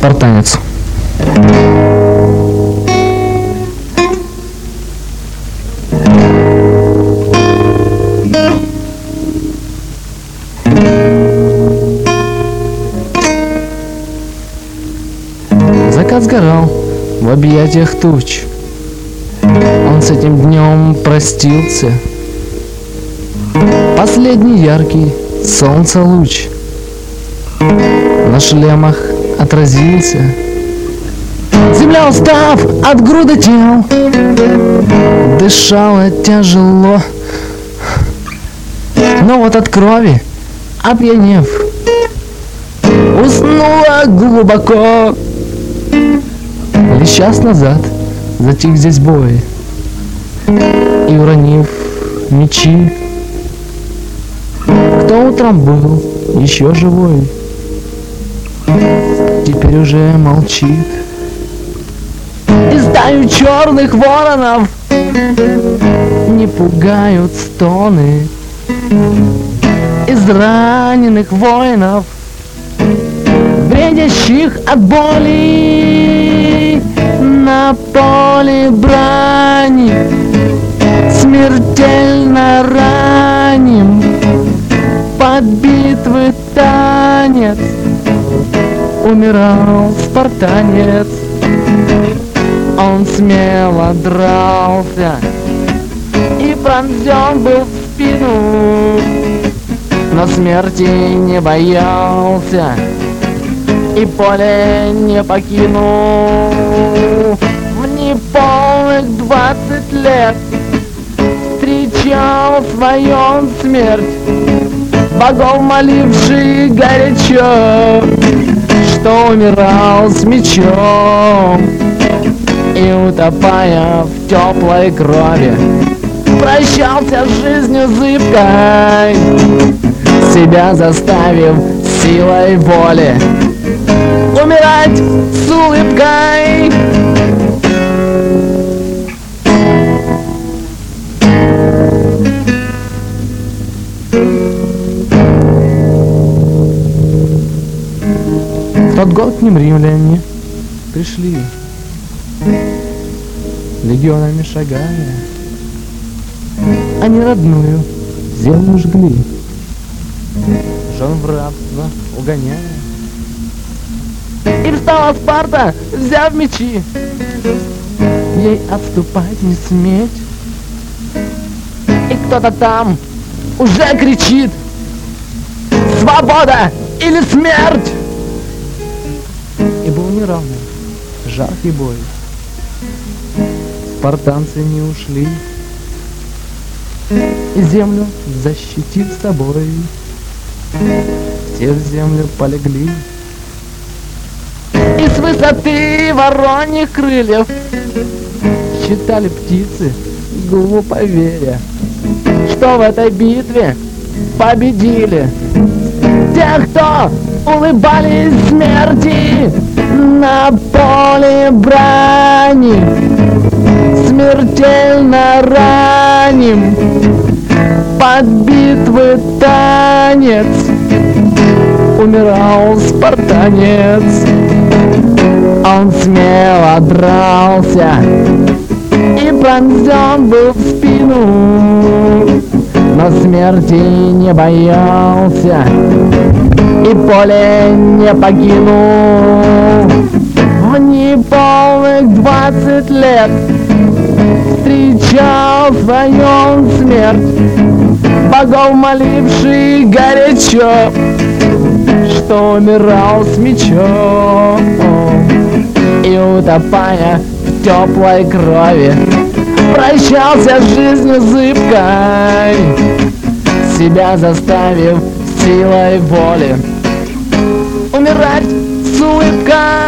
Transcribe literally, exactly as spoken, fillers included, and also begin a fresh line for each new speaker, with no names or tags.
Спартанец. Закат сгорал в объятиях туч. Он с этим днем простился. Последний яркий солнца луч на шлемах отразился. Земля, устав от груды тел, дышала тяжело, но вот от крови опьянев уснула глубоко. Лишь час назад затих здесь бой, и уронив мечи, кто утром был еще живой, теперь уже молчит. И стаю черных воронов не пугают стоны израненных воинов, бредящих от боли на поле брани. Смертельно раним под битвы танец умирал спартанец. Он смело дрался и пронзен был в спину, но смерти не боялся и поле не покинул. В неполных двадцать лет встречал свою смерть, богов моливший горячо, что умирал с мечом. И утопая в теплой крови, прощался с жизнью зыбкой, себя заставив силой воли умирать с улыбкой. В тот год к ним римляне пришли, легионами шагая, они родную землю жгли, жен в рабство угоняя. И встала Спарта, взяв мечи, ей отступать не сметь. И кто-то там уже кричит: свобода или смерть! И был неравный, жаркий бой. Спартанцы не ушли, и землю защитив собой, все в землю полегли. И с высоты вороньих крыльев считали птицы, глупо веря, что в этой битве победили тех, кто улыбались смерти на поле брани. Смертельно раним под битвы танец умирал спартанец. Он смело дрался и пронзен был в спину, но смерти не боялся и поле не покинул. В неполных двадцать лет встречал свою смерть, богов моливший горячо, что умирал с мечом. И утопая в теплой крови, прощался с жизнью зыбкой, себя заставив силой воли умирать с улыбкой.